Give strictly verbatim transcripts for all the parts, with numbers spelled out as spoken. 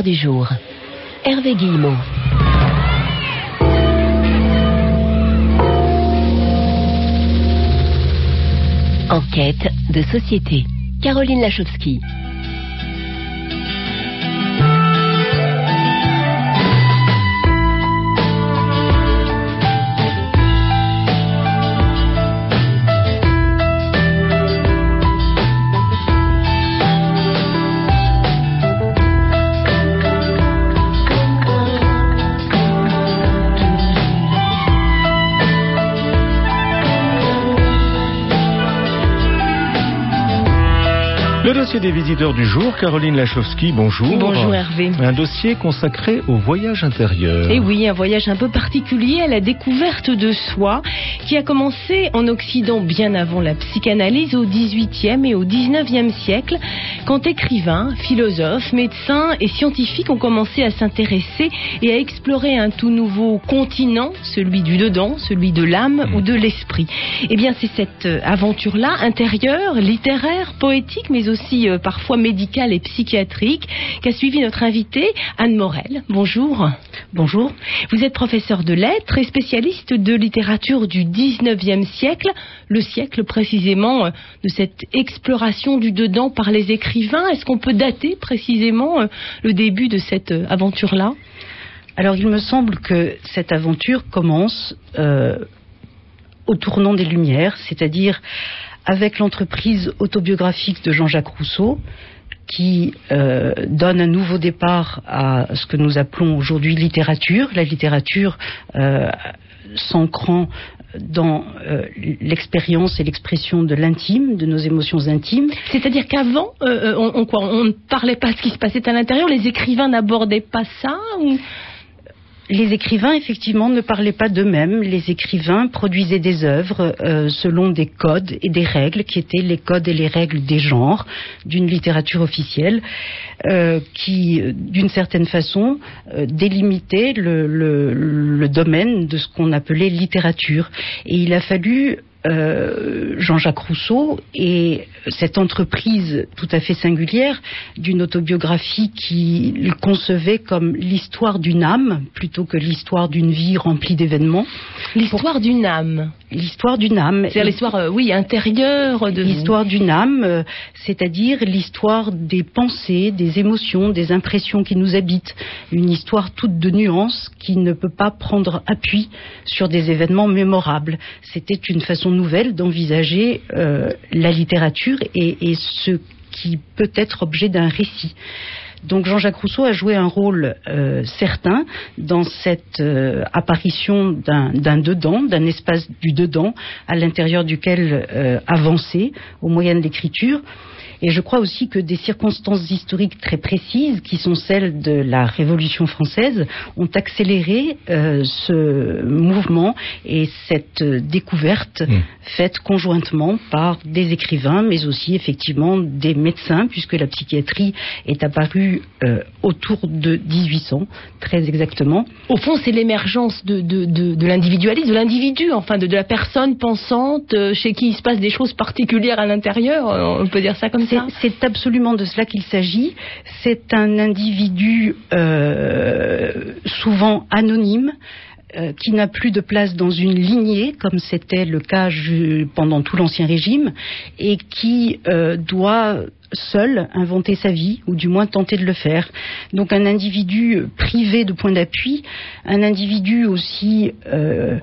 visiteurs du jour. Hervé Guillemot. Enquête de société. Caroline Lachowski. Le dossier des visiteurs du jour, Caroline Lachowski, bonjour. Bonjour Hervé. Un dossier consacré au voyage intérieur. Et oui, un voyage un peu particulier à la découverte de soi, qui a commencé en Occident bien avant la psychanalyse au dix-huitième et au dix-neuvième siècle, quand écrivains, philosophes, médecins et scientifiques ont commencé à s'intéresser et à explorer un tout nouveau continent, celui du dedans, celui de l'âme mmh. ou de l'esprit. Eh bien, c'est cette aventure-là, intérieure, littéraire, poétique, mais aussi aussi euh, parfois médicale et psychiatrique, qu'a suivi notre invitée Anne Morel. Bonjour. Bonjour. Vous êtes professeur de lettres et spécialiste de littérature du dix-neuvième siècle, le siècle précisément euh, de cette exploration du dedans par les écrivains. Est-ce qu'on peut dater précisément euh, le début de cette euh, aventure-là ? Alors il me semble que cette aventure commence euh, au tournant des Lumières, c'est-à-dire avec l'entreprise autobiographique de Jean-Jacques Rousseau, qui euh, donne un nouveau départ à ce que nous appelons aujourd'hui littérature, la littérature euh, s'ancrant dans euh, l'expérience et l'expression de l'intime, de nos émotions intimes. C'est-à-dire qu'avant, euh, on, on, quoi, on ne parlait pas de ce qui se passait à l'intérieur, les écrivains n'abordaient pas ça ou... Les écrivains, effectivement, ne parlaient pas d'eux-mêmes. Les écrivains produisaient des œuvres euh, selon des codes et des règles qui étaient les codes et les règles des genres d'une littérature officielle euh, qui, d'une certaine façon, euh, délimitait le, le, le domaine de ce qu'on appelait littérature. Et il a fallu Euh, Jean-Jacques Rousseau et cette entreprise tout à fait singulière d'une autobiographie qu'il concevait comme l'histoire d'une âme plutôt que l'histoire d'une vie remplie d'événements. L'histoire Pour... d'une âme. L'histoire d'une âme. C'est l'histoire, euh, oui, intérieure. De... L'histoire d'une âme, euh, c'est-à-dire l'histoire des pensées, des émotions, des impressions qui nous habitent. Une histoire toute de nuances qui ne peut pas prendre appui sur des événements mémorables. C'était une façon nouvelle d'envisager euh, la littérature et, et ce qui peut être objet d'un récit. Donc Jean-Jacques Rousseau a joué un rôle euh, certain dans cette euh, apparition d'un, d'un dedans, d'un espace du dedans à l'intérieur duquel euh, avancer au moyen de l'écriture. Et je crois aussi que des circonstances historiques très précises, qui sont celles de la Révolution française, ont accéléré euh, ce mouvement et cette euh, découverte mmh. faite conjointement par des écrivains, mais aussi effectivement des médecins, puisque la psychiatrie est apparue euh, autour de dix-huit cents, très exactement. Au fond, c'est l'émergence de, de, de, de l'individualisme, de l'individu, enfin de, de la personne pensante, euh, chez qui il se passe des choses particulières à l'intérieur, on peut dire ça comme ça. C'est, c'est absolument de cela qu'il s'agit. C'est un individu euh, souvent anonyme, euh, qui n'a plus de place dans une lignée, comme c'était le cas ju- pendant tout l'Ancien Régime, et qui euh, doit seul inventer sa vie, ou du moins tenter de le faire. Donc un individu privé de point d'appui, un individu aussi euh,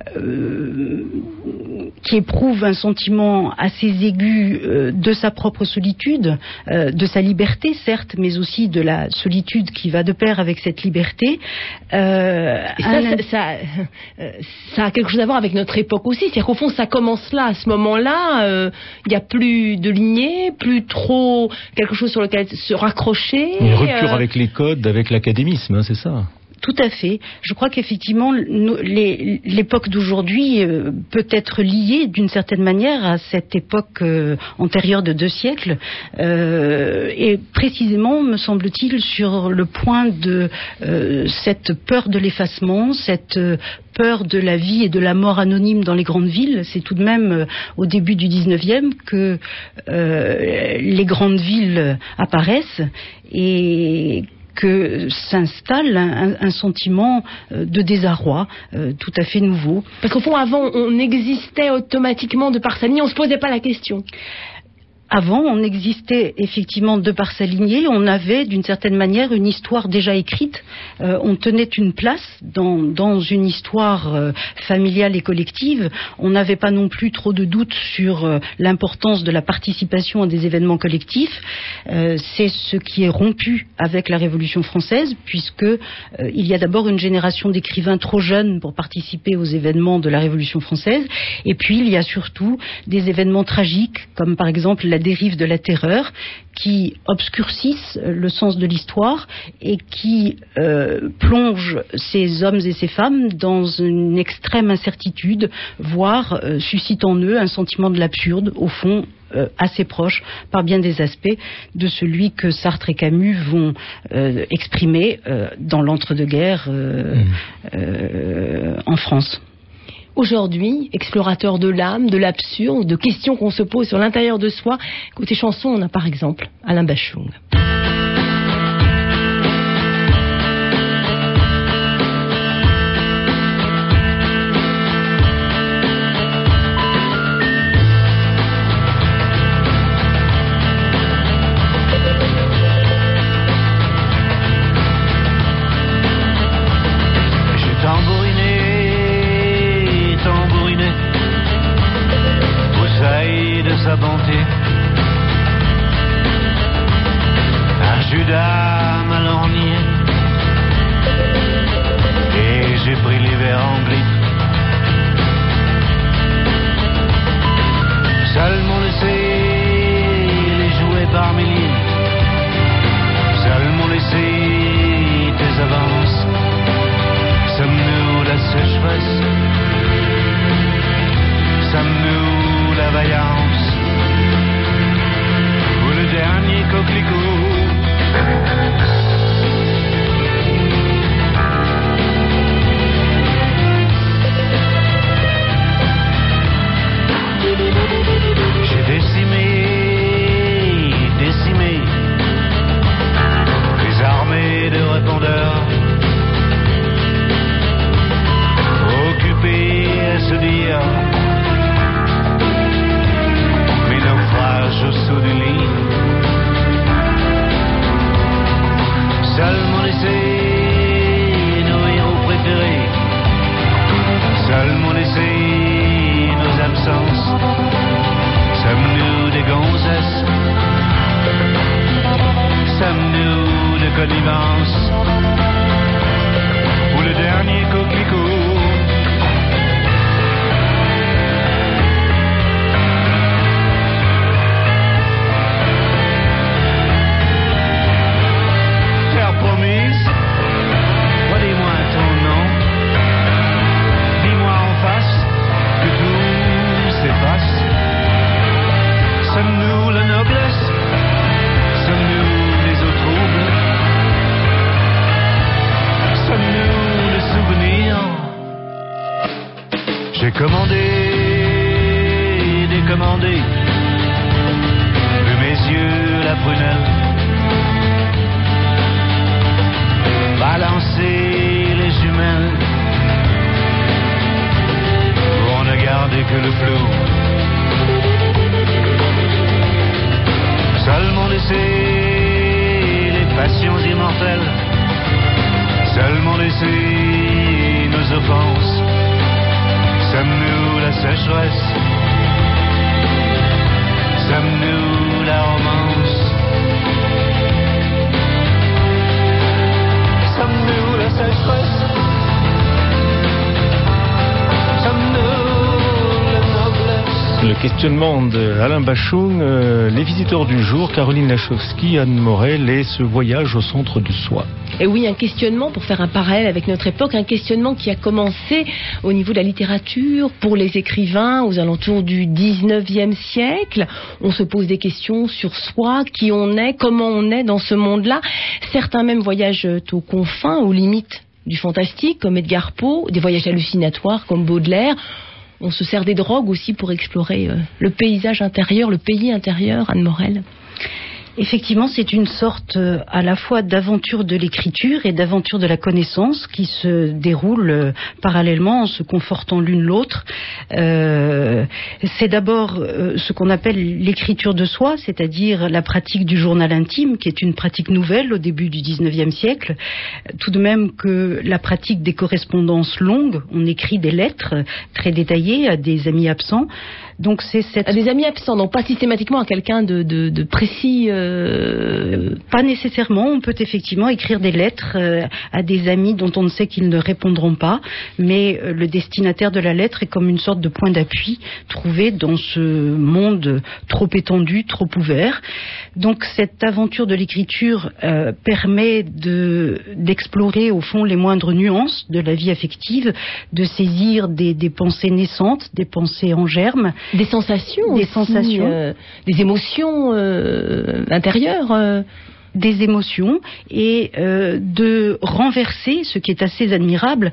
euh, qui éprouve un sentiment assez aigu euh, de sa propre solitude, euh, de sa liberté certes, mais aussi de la solitude qui va de pair avec cette liberté. Euh, Et ça, un... ça, ça, euh, ça a quelque chose à voir avec notre époque aussi, c'est-à-dire qu'au fond ça commence là, à ce moment-là, il euh, n'y a plus de lignée, plus trop quelque chose sur lequel se raccrocher. Une rupture euh... avec les codes, avec l'académisme, hein, c'est ça. Tout à fait. Je crois qu'effectivement, les, l'époque d'aujourd'hui euh, peut être liée d'une certaine manière à cette époque euh, antérieure de deux siècles, euh, et précisément, me semble-t-il, sur le point de euh, cette peur de l'effacement, cette euh, peur de la vie et de la mort anonyme dans les grandes villes. C'est tout de même euh, au début du dix-neuvième que euh, les grandes villes apparaissent et que s'installe un, un sentiment de désarroi euh, tout à fait nouveau. Parce qu'au fond, avant, on existait automatiquement de par sa lignée, on ne se posait pas la question. Avant, on existait effectivement de par sa lignée, on avait d'une certaine manière une histoire déjà écrite, euh, on tenait une place dans, dans une histoire euh, familiale et collective, on n'avait pas non plus trop de doutes sur euh, l'importance de la participation à des événements collectifs, euh, c'est ce qui est rompu avec la Révolution française, puisque euh, il y a d'abord une génération d'écrivains trop jeunes pour participer aux événements de la Révolution française, et puis il y a surtout des événements tragiques, comme par exemple la dérive de la terreur, qui obscurcissent le sens de l'histoire et qui euh, plongent ces hommes et ces femmes dans une extrême incertitude, voire euh, suscitent en eux un sentiment de l'absurde, au fond euh, assez proche, par bien des aspects, de celui que Sartre et Camus vont euh, exprimer euh, dans l'entre-deux-guerres euh, mmh. euh, en France. Aujourd'hui, explorateur de l'âme, de l'absurde, de questions qu'on se pose sur l'intérieur de soi. Côté chanson, on a par exemple Alain Bachung. Sa bonté, un Judas mal ornié, et j'ai pris l'hiver en grippe. Seul m'ont laissé les jouets par milliers, seul m'ont laissé tes avances. Sommes-nous la sécheresse? Sommes-nous la vaillance? Dernier coquelicot. J'ai décimé, décimé les armées de répondeurs, occupés à se dire mes naufrages au saut du lit. Seuls m'ont laissé nos héros préférés, seuls m'ont laissé nos absences. Sommes-nous des gonzesses? Sommes-nous de connivence? Ou le dernier coquelicot? Redis-moi ton nom, dis-moi en face que tout s'efface. Sommes-nous la noblesse? Sommes-nous les eaux troubles? Sommes-nous le souvenir? J'ai commandé, décommandé de mes yeux la prunelle, balancer les jumelles pour ne garder que le flou. Seuls m'ont laissé les passions immortelles, seuls m'ont laissé nos offenses. Sommes-nous la sécheresse? Sommes-nous la romance? Sommes-nous la sécheresse? Sommes-nous la noblesse? Le questionnement d'Alain Bachung, euh, les visiteurs du jour, Caroline Lachowski, Anne Morel et ce voyage au centre de soi. Et oui, un questionnement, pour faire un parallèle avec notre époque, un questionnement qui a commencé au niveau de la littérature, pour les écrivains, aux alentours du dix-neuvième siècle. On se pose des questions sur soi, qui on est, comment on est dans ce monde-là. Certains même voyagent aux confins, aux limites du fantastique, comme Edgar Poe, des voyages hallucinatoires, comme Baudelaire. On se sert des drogues aussi pour explorer euh, le paysage intérieur, le pays intérieur, Anne Morel. Effectivement, c'est une sorte euh, à la fois d'aventure de l'écriture et d'aventure de la connaissance qui se déroule euh, parallèlement en se confortant l'une l'autre. Euh, c'est d'abord euh, ce qu'on appelle l'écriture de soi, c'est-à-dire la pratique du journal intime, qui est une pratique nouvelle au début du dix-neuvième siècle. Tout de même que la pratique des correspondances longues, on écrit des lettres très détaillées à des amis absents. Donc c'est cette... À des amis absents, non pas systématiquement à quelqu'un de, de, de précis. Euh... Pas nécessairement. On peut effectivement écrire des lettres euh, à des amis dont on ne sait qu'ils ne répondront pas, mais euh, le destinataire de la lettre est comme une sorte de point d'appui trouvé dans ce monde trop étendu, trop ouvert. Donc cette aventure de l'écriture euh, permet de, d'explorer au fond les moindres nuances de la vie affective, de saisir des, des pensées naissantes, des pensées en germe. Des sensations, des aussi, sensations, euh, des émotions euh, intérieures. Euh. des émotions et euh, de renverser, ce qui est assez admirable,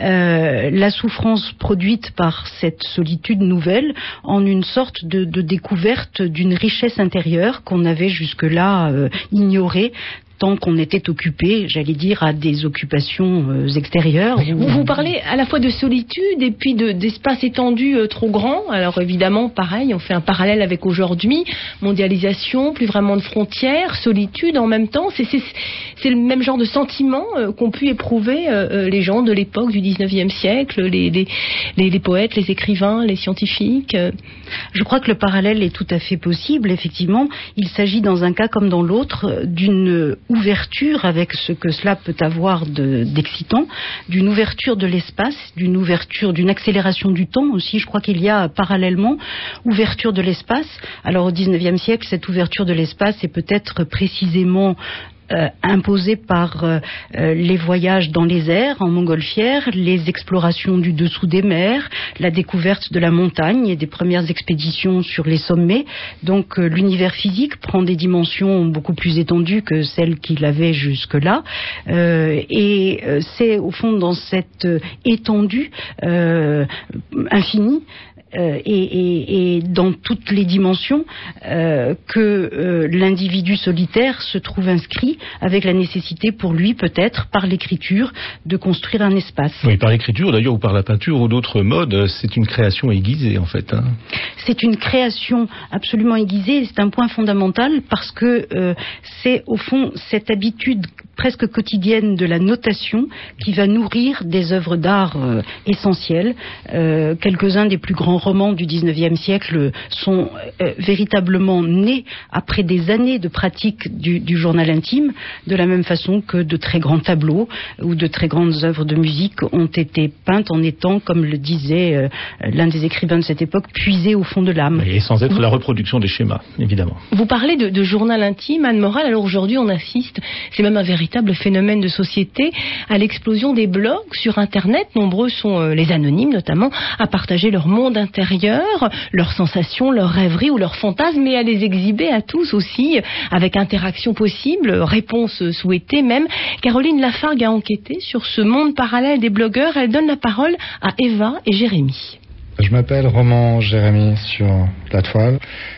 euh, la souffrance produite par cette solitude nouvelle en une sorte de, de découverte d'une richesse intérieure qu'on avait jusque-là euh, ignorée, tant qu'on était occupé, j'allais dire, à des occupations euh, extérieures. Vous, vous parlez à la fois de solitude et puis de, d'espace étendu euh, trop grand. Alors évidemment, pareil, on fait un parallèle avec aujourd'hui. Mondialisation, plus vraiment de frontières, solitude en même temps. C'est, c'est, c'est le même genre de sentiment euh, qu'ont pu éprouver euh, les gens de l'époque du dix-neuvième siècle, les, les, les, les poètes, les écrivains, les scientifiques. Euh. Je crois que le parallèle est tout à fait possible. Effectivement, il s'agit dans un cas comme dans l'autre d'une ouverture, avec ce que cela peut avoir de, d'excitant, d'une ouverture de l'espace, d'une ouverture, d'une accélération du temps aussi. Je crois qu'il y a parallèlement ouverture de l'espace. Alors au dix-neuvième siècle, cette ouverture de l'espace est peut-être précisément Euh, imposée par euh, euh, les voyages dans les airs en montgolfière, les explorations du dessous des mers, la découverte de la montagne et des premières expéditions sur les sommets. Donc euh, l'univers physique prend des dimensions beaucoup plus étendues que celles qu'il avait jusque-là. Euh, et euh, c'est au fond dans cette euh, étendue euh, infinie Euh, et, et, et dans toutes les dimensions euh, que euh, l'individu solitaire se trouve inscrit, avec la nécessité pour lui peut-être par l'écriture de construire un espace. Oui, par l'écriture d'ailleurs, ou par la peinture ou d'autres modes, c'est une création aiguisée en fait. Hein. C'est une création absolument aiguisée et c'est un point fondamental parce que euh, c'est au fond cette habitude presque quotidienne de la notation qui va nourrir des œuvres d'art euh, essentielles. Euh, quelques-uns des plus grands romans du dix-neuvième siècle sont euh, véritablement nés après des années de pratique du, du journal intime, de la même façon que de très grands tableaux ou de très grandes œuvres de musique ont été peintes en étant, comme le disait euh, l'un des écrivains de cette époque, puisés au fond de l'âme. Et sans être la reproduction des schémas, évidemment. Vous parlez de, de journal intime, Anne Morel. Alors aujourd'hui, on assiste, c'est même un véritable phénomène de société, à l'explosion des blogs sur Internet. Nombreux sont euh, les anonymes, notamment, à partager leur monde intérieur, leurs sensations, leurs rêveries ou leurs fantasmes, et à les exhiber à tous aussi, avec interaction possible, réponse souhaitée même. Caroline Lafargue a enquêté sur ce monde parallèle des blogueurs. Elle donne la parole à Eva et Jérémy. Je m'appelle Roman Jérémy sur la toile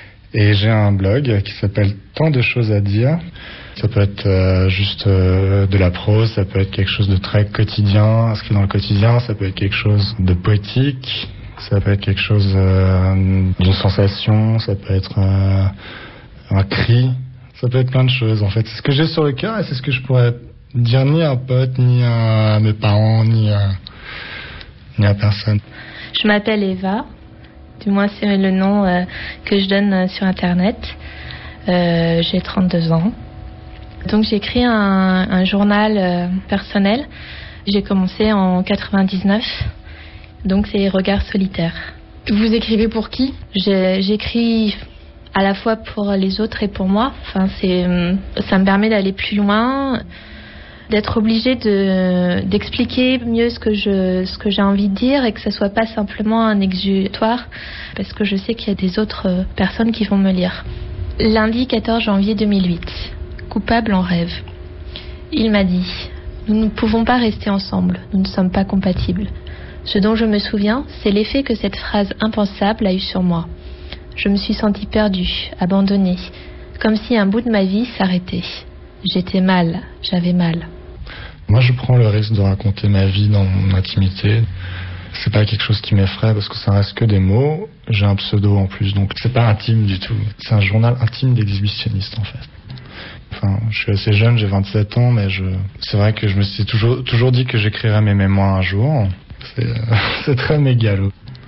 et j'ai un blog qui s'appelle Tant de choses à dire. Ça peut être euh, juste euh, de la prose, ça peut être quelque chose de très quotidien, inscrit dans le quotidien, ça peut être quelque chose de poétique, ça peut être quelque chose euh, d'une sensation, ça peut être euh, un cri, ça peut être plein de choses en fait. C'est ce que j'ai sur le cœur et c'est ce que je pourrais dire ni à un pote, ni à mes parents, ni à, ni à personne. Je m'appelle Eva, du moins c'est le nom euh, que je donne euh, sur Internet. Euh, j'ai trente-deux ans. Donc j'ai écrit un, un journal euh, personnel. J'ai commencé en quatre-vingt-dix-neuf. Donc c'est Regards solitaires. Vous écrivez pour qui ? J'ai, J'écris à la fois pour les autres et pour moi. Enfin, c'est, ça me permet d'aller plus loin, d'être obligée de, d'expliquer mieux ce que, je, ce que j'ai envie de dire et que ce ne soit pas simplement un exutoire, parce que je sais qu'il y a des autres personnes qui vont me lire. Lundi quatorze janvier deux mille huit. Coupable en rêve. Il m'a dit « Nous ne pouvons pas rester ensemble, nous ne sommes pas compatibles. » Ce dont je me souviens, c'est l'effet que cette phrase impensable a eu sur moi. Je me suis sentie perdue, abandonnée. comme si un bout de ma vie s'arrêtait. J'étais mal, j'avais mal. Moi, je prends le risque de raconter ma vie dans mon intimité. C'est pas quelque chose qui m'effraie parce que ça reste que des mots. J'ai un pseudo en plus, donc c'est pas intime du tout. C'est un journal intime d'exhibitionniste en fait. Enfin, je suis assez jeune, j'ai vingt-sept ans, mais je... c'est vrai que je me suis toujours, toujours dit que j'écrirais mes mémoires un jour. C'est, c'est très mégalo.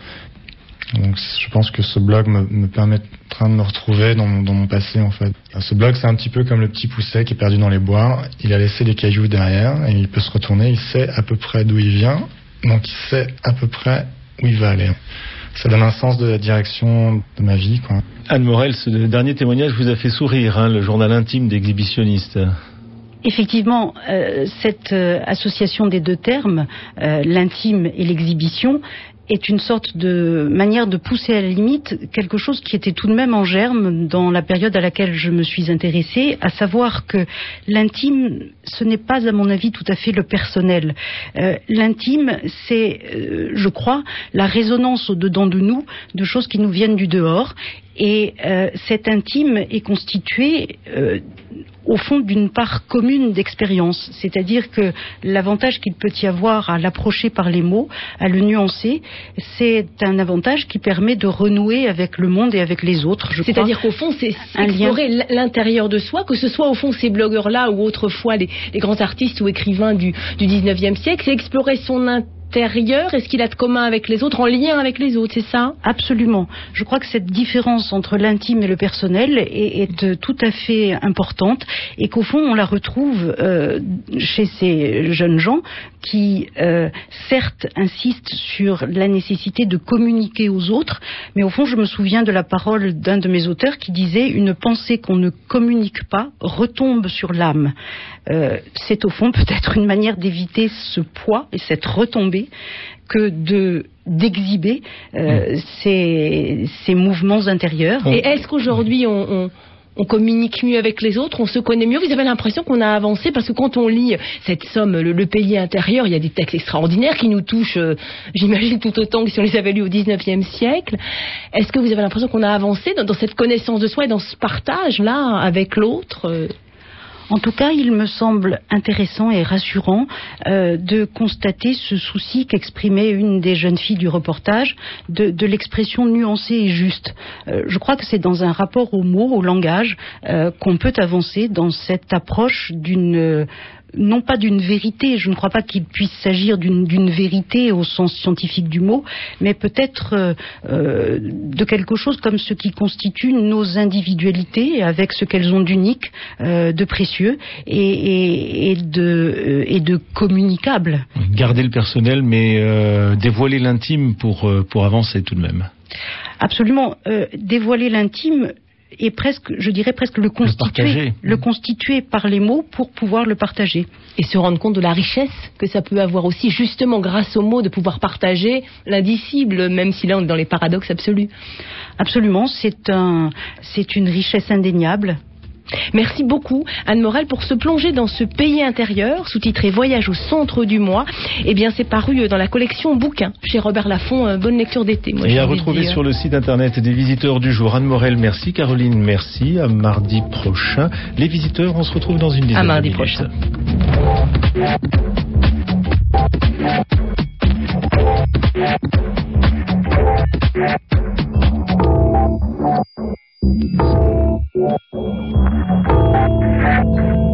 Donc je pense que ce blog me, me permettra de me retrouver dans mon, dans mon passé en fait. Ce blog, c'est un petit peu comme le petit pousset qui est perdu dans les bois. Il a laissé des cailloux derrière et il peut se retourner, il sait à peu près d'où il vient. Donc il sait à peu près où il va aller. Ça donne un sens de la direction de ma vie, quoi. Anne Morel, ce dernier témoignage vous a fait sourire, hein, le journal intime d'exhibitionniste. Effectivement, euh, cette euh, association des deux termes, euh, l'intime et l'exhibition, est une sorte de manière de pousser à la limite quelque chose qui était tout de même en germe dans la période à laquelle je me suis intéressée, à savoir que l'intime, ce n'est pas à mon avis tout à fait le personnel. Euh, l'intime, c'est, euh, je crois, la résonance au-dedans de nous de choses qui nous viennent du dehors. Et euh, cet intime est constitué euh, au fond d'une part commune d'expérience, c'est-à-dire que l'avantage qu'il peut y avoir à l'approcher par les mots, à le nuancer, c'est un avantage qui permet de renouer avec le monde et avec les autres. Je C'est-à-dire qu'au fond, c'est explorer lien... l'intérieur de soi, que ce soit au fond ces blogueurs-là ou autrefois les, les grands artistes ou écrivains du, du dix-neuvième siècle, c'est explorer son intérieur. Est-ce qu'il a de commun avec les autres, en lien avec les autres, c'est ça ? Absolument. Je crois que cette différence entre l'intime et le personnel est, est tout à fait importante et qu'au fond on la retrouve euh, chez ces jeunes gens qui euh, certes insistent sur la nécessité de communiquer aux autres, mais au fond je me souviens de la parole d'un de mes auteurs qui disait « Une pensée qu'on ne communique pas retombe sur l'âme ». Euh, c'est au fond peut-être une manière d'éviter ce poids et cette retombée que de d'exhiber euh, mmh. ces, ces mouvements intérieurs. Et est-ce qu'aujourd'hui on, on, on communique mieux avec les autres, on se connaît mieux ? Vous avez l'impression qu'on a avancé parce que quand on lit cette somme, le, le pays intérieur, il y a des textes extraordinaires qui nous touchent, euh, j'imagine tout autant que si on les avait lus au dix-neuvième siècle. Est-ce que vous avez l'impression qu'on a avancé dans, dans cette connaissance de soi et dans ce partage-là avec l'autre euh En tout cas, il me semble intéressant et rassurant euh, de constater ce souci qu'exprimait une des jeunes filles du reportage de, de l'expression nuancée et juste. Euh, je crois que c'est dans un rapport aux mots, au langage, euh, qu'on peut avancer dans cette approche d'une... Euh, non pas d'une vérité, je ne crois pas qu'il puisse s'agir d'une, d'une vérité au sens scientifique du mot, mais peut-être euh, euh, de quelque chose comme ce qui constitue nos individualités, avec ce qu'elles ont d'unique, euh, de précieux et, et, et, de, euh, et de communicable. Garder le personnel, mais euh, dévoiler l'intime pour, euh, pour avancer tout de même. Absolument. Euh, dévoiler l'intime... et presque, je dirais presque le constituer, le, le constituer par les mots pour pouvoir le partager. Et se rendre compte de la richesse que ça peut avoir aussi, justement grâce aux mots, de pouvoir partager l'indicible, même si là on est dans les paradoxes absolus. Absolument, c'est un, c'est une richesse indéniable. Merci beaucoup Anne Morel pour se plonger dans ce pays intérieur, sous-titré Voyage au centre du moi. Eh bien c'est paru dans la collection bouquins chez Robert Laffont. Bonne lecture d'été. Moi, et à retrouver sur le site internet des visiteurs du jour. Anne Morel, merci. Caroline, merci. À mardi prochain. Les visiteurs, on se retrouve dans une dizaine de minutes. À mardi prochain.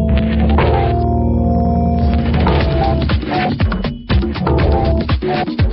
Thank you.